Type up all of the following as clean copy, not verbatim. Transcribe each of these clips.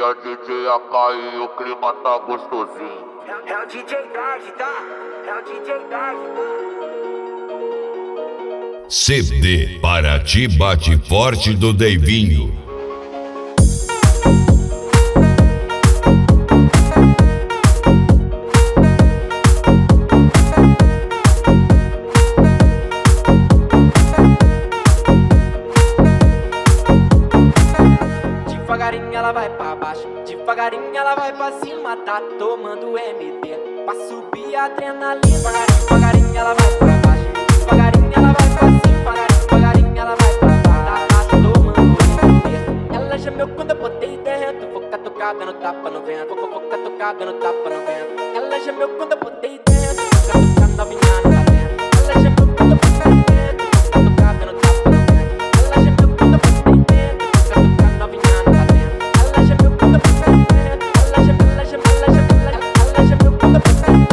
é DJ AK e o clima tá gostosinho. É o DJ Dad, tá? É o DJ Dad, tá? CD Paraty Bate Forte do Deivinho. Devagarinho ela vai pra baixo, devagarinho ela vai pra cima, tá tomando MD pra subir a adrenalina. Devagarinho ela vai pra baixo, devagarinho ela vai pra cima, devagarinho ela vai pra baixo, tá tomando MD. Ela gemeu quando eu botei dentro, vou catucar dando tapa no vento, vou catucar dando tapa no vento. Ela gemeu quando eu botei dentro, vou catucar novinha no talento. Ela gemeu quando eu botei dentro, vou catucar dando tapa no vento. Ela gemeu quando eu botei dentro, vou catucar novinha no talento. Ela gemeu quando eu botei dentro, ela gemeu quando eu botei dentro, ela gemeu quando eu botei dentro,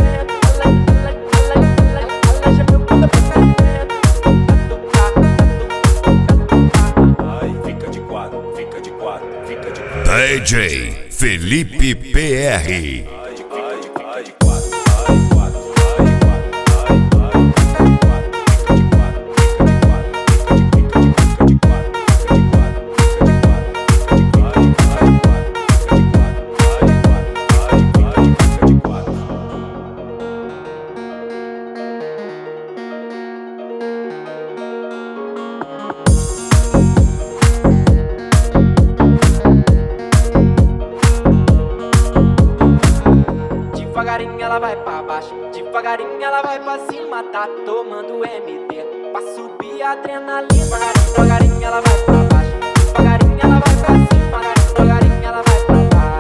Fica de quatro, fica de quatro, fica de quatro. DJ Felipe PR. Devagarinho ela vai pra baixo, devagarinho ela vai pra cima, tá tomando MD pra subir a adrenalina. Devagarinho ela vai pra baixo, devagarinho ela vai pra cima, devagarinho ela vai pra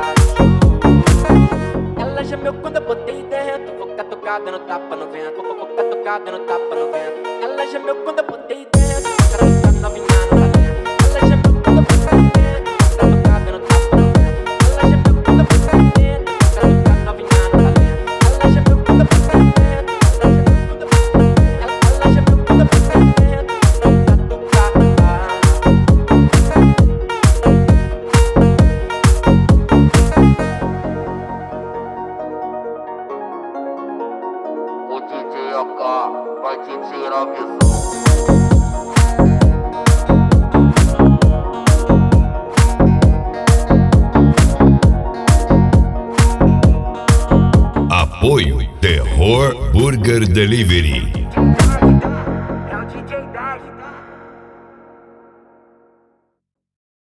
baixo. Ela gemeu quando eu botei dentro, vou catucar dando tapa no vento, vou catucar dando tapa no vento. Ela gemeu quando eu botei dentro, vou catucar novinha no talento. Ela gemeu quando eu botei dentro, vou catucar dando tapa no vento. Ela gemeu quando eu botei dentro, vou catucar novinha no talento. Ela gemeu quando eu botei dentro, ela gemeu quando eu botei dentro, vou catucar. O DJ AK vai te tirar a visão. Apoio Terror Burger Delivery.